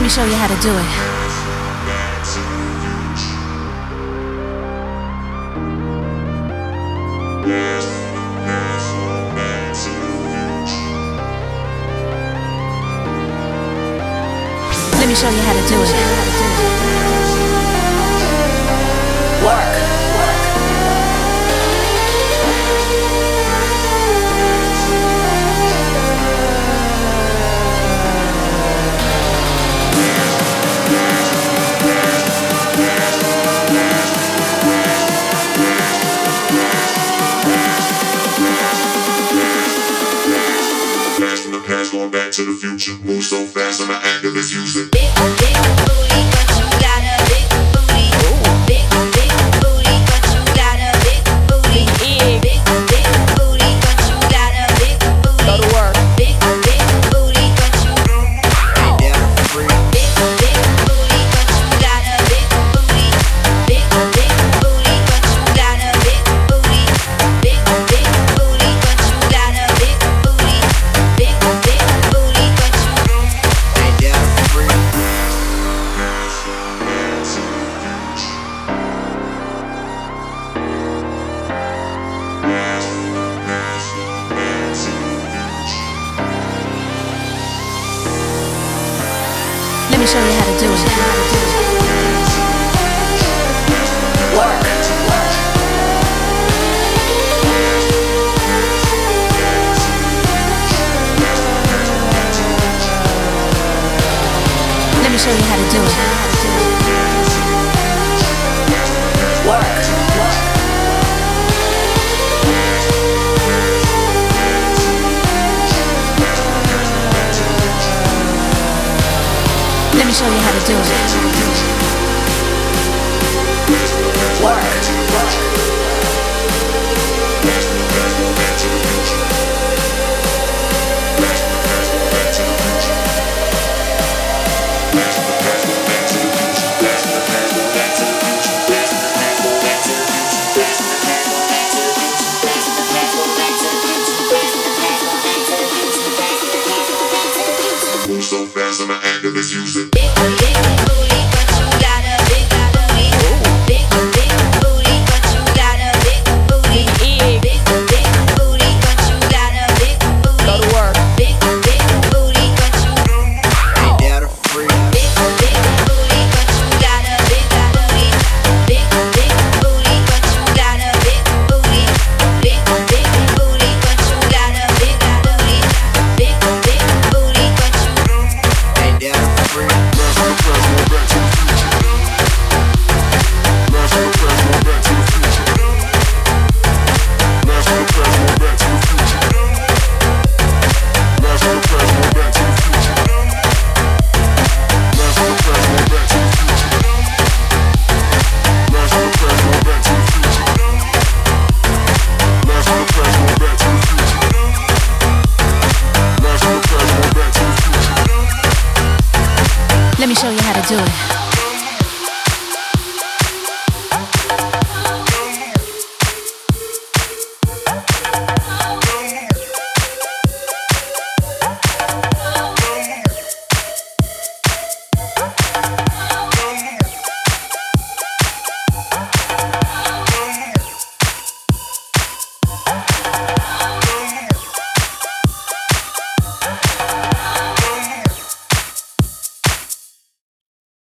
me show you how to do it. Let me show you how to do it. Work. Past going back to the future. Move so fast and I anger this music. Big booty, but you got a big booty. Big booty, but you got a big booty. Big booty, but you got a big booty. Go to work. Big booty, but you Big booty, but you got a big booty. Big booty, but you got a big booty. Big booty, but you got a big booty. Big booty, but you Let me show you how to do it. Work. Let me show you how to do it. Work. Let me show you how to do it. Work. Move so fast and I anger this music. Big booty, but you got a big booty. Big booty, but you got a big booty. Big booty, but you got a big booty. Go to work. Big booty, but you Big booty, but you got a big booty. Big booty, but you got a big booty. Big booty, but you got a big booty. Big booty, but you Let me show you how to do it.